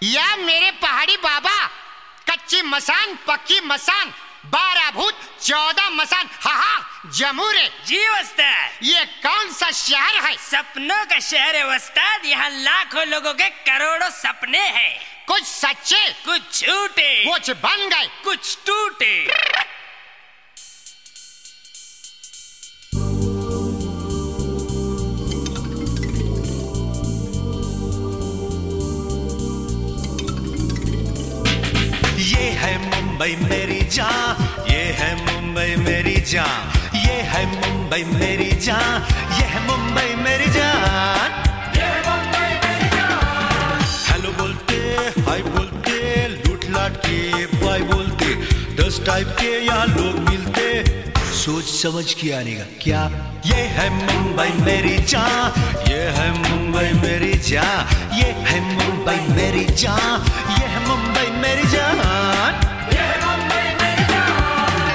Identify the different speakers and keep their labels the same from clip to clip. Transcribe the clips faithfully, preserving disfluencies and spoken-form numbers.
Speaker 1: या मेरे पहाड़ी बाबा, कच्ची मसान पक्की मसान, बारह भूत चौदह मसान, हा हा जमूरे
Speaker 2: जी उस्ताद।
Speaker 1: ये कौन सा शहर है?
Speaker 2: सपनों का शहर है उस्ताद। यहाँ लाखों लोगों के करोड़ों सपने हैं।
Speaker 1: कुछ सच्चे,
Speaker 2: कुछ झूठे,
Speaker 1: कुछ बन गए,
Speaker 2: कुछ टूटे।
Speaker 3: ये है मुंबई मेरी जान, ये है मुंबई मेरी जान, ये है मुंबई मेरी जान, ये है मुंबई मेरी जान, ये है मुंबई मेरी जान। हेलो बोलते, हाय बोलते, लूट लाट के बाय बोलते, दस टाइप के यहाँ लोग मिलते, सोच समझ के आने का क्या। ये है मुंबई मेरी जान, ये है मुंबई मेरी जान, ये है मुंबई मेरी जान, ये है मुंबई मेरी जान, ये है मुंबई मेरी जान।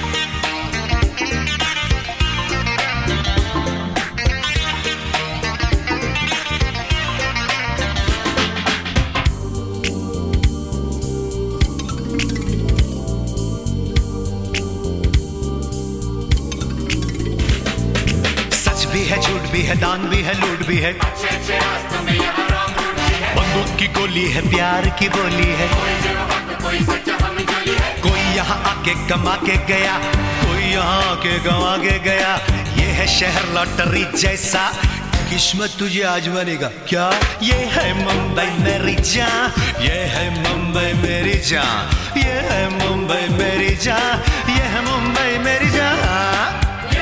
Speaker 3: सच भी है, झूठ भी है, दान भी है, लूट भी है, अच्छे अच्छे रास्तों में यहाँ राम रूट भी है। बंदूक की गोली है, प्यार की बोली है, कोई जो कोई सच्चा हम जोली है। कोई यहाँ आके कमा के गया, कोई यहाँ आके गवा के गया। ये है शहर लॉटरी जैसा, किस्मत तुझे आजमानेगा क्या। ये है मुंबई मेरी जान, ये है मुंबई मेरी जान, ये है मुंबई मेरी जान, ये है मुंबई मेरी जान।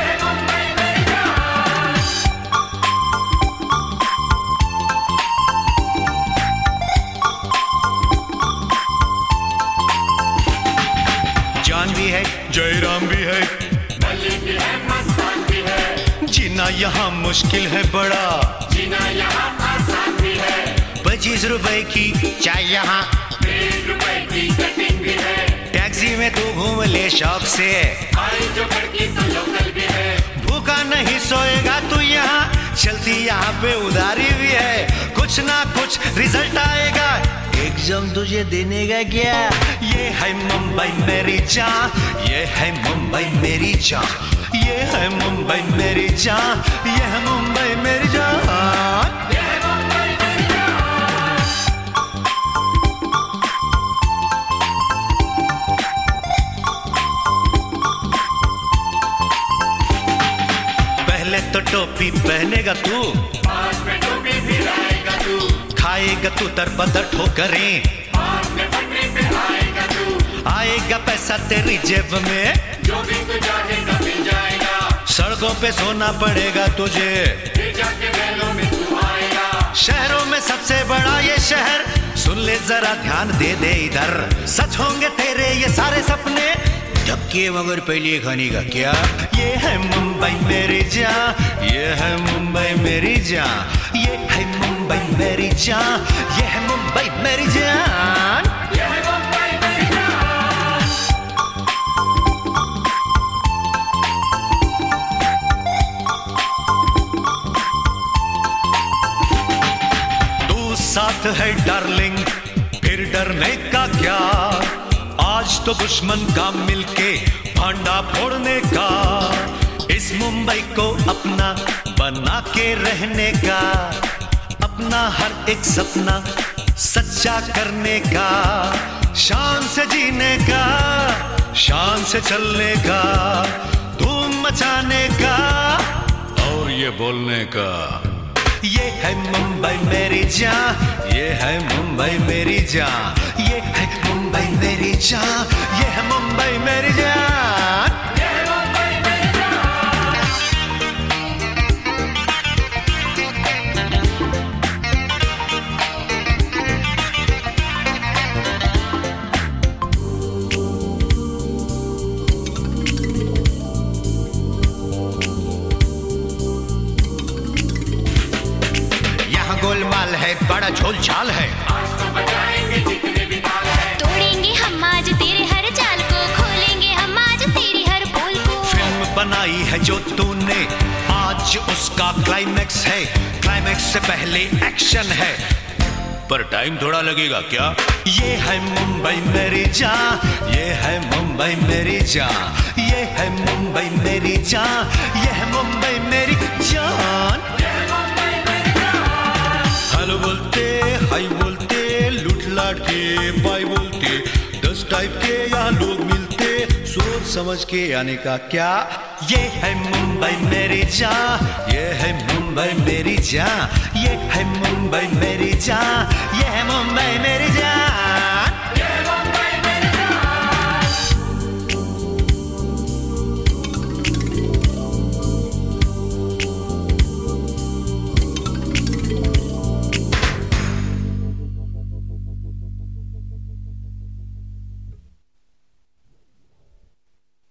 Speaker 3: जान भी है, जयराम भी है, भी है, मस्तान भी है। जीना यहाँ मुश्किल है बड़ा, जीना यहाँ आसान भी है। पच्चीस रुपए की चाय यहाँ, बीस रुपए की कटिंग भी है। टैक्सी में तू घूम ले शौक से, आई जो की तो लोकल भी है। भूखा नहीं सोएगा तू यहाँ, चलती यहाँ पे उधारी भी है। कुछ ना कुछ रिजल्ट आएगा, एग्जाम तुझे देने का क्या। ये है मुंबई मेरी जान, ये है मुंबई मेरी जान, ये है मुंबई मेरी जान, ये है मुंबई मेरी जान, ये है मुंबई मेरी जान। पहले तो टोपी पहनेगा तू, बाद में टोपी भी लाएगा तू। खाएगा तू तरबदर ठोकरें, बाद में पटरी पे आएगा तू। आएगा पैसा तेरी जेब में, जो भी तू चाहेगा मिल जाएगा। सड़कों पे सोना पड़ेगा तुझे, फिर जाके महलों में तू आएगा। शहरों में सबसे बड़ा ये शहर, सुन ले जरा ध्यान दे दे इधर। सच होंगे तेरे ये सारे सपने, धक्के मगर पहले खाने का क्या। ये है मुंबई मेरी जान, ये है मुंबई मेरी जान, ये है मुंबई मेरी जान, ये है मुंबई मेरी जान, ये है मुंबई मेरी जान। तू साथ है डार्लिंग, फिर डरने का क्या। आज तो दुश्मन का मिलके भांडा फोड़ने का, इस मुंबई को अपना बना के रहने का। अपना हर एक सपना सच्चा करने का, शान से जीने का, शान से चलने का, धूम मचाने का और ये बोलने का। ये है मुंबई मेरी जान, ये है मुंबई मेरी जान, ये है मुंबई मेरी जान, ये है मुंबई मेरी जान, ये है मुंबई मेरी जान। यहाँ गोलमाल है, बड़ा झोल झाल है, आज तो बजाएंगे जितने भी ताल है।
Speaker 4: तोड़ेंगे हम आज तेरे हर चाल को, खोलेंगे हम आज तेरी हर पोल को।
Speaker 3: फिल्म बनाई है जो तूने, आज उसका क्लाइमैक्स है। क्लाइमैक्स से पहले एक्शन है, पर टाइम थोड़ा लगेगा क्या? ये है मुंबई मेरी जान, ये है मुंबई मेरी जान, ये है मुंबई मेरी जान, ये है मुंबई मेरी जान। हेलो बोलते, हाय बोलते, लूट लाट के बाय बोलते, दस टाइप के यहाँ लोग मिलते, सोच समझ के आने का क्या? ये है मुंबई मेरी जान, ये है मुंबई मेरी जान, ये है मुंबई मेरी जान, ये है मुंबई मेरी जान।